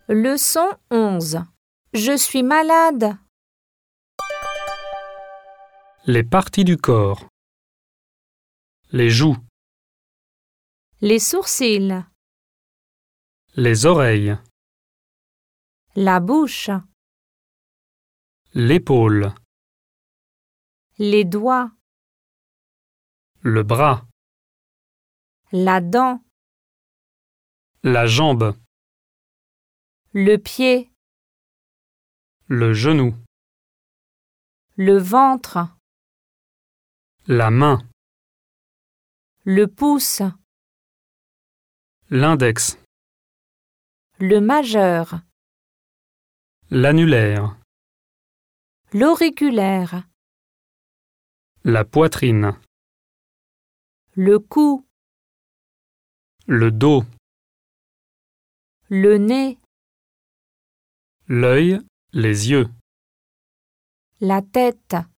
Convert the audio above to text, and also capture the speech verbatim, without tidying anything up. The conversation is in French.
Leçon onze. Je suis malade. Les parties du corps. Les joues, Les sourcils. les oreilles, La bouche. l'épaule, Les doigts. le bras, La dent. la jambe, Le pied. le genou, Le ventre. la main, Le pouce. l'index, Le majeur. l'annulaire, L'auriculaire. la poitrine, Le cou. le dos, Le nez. l'œil, les yeux. La tête.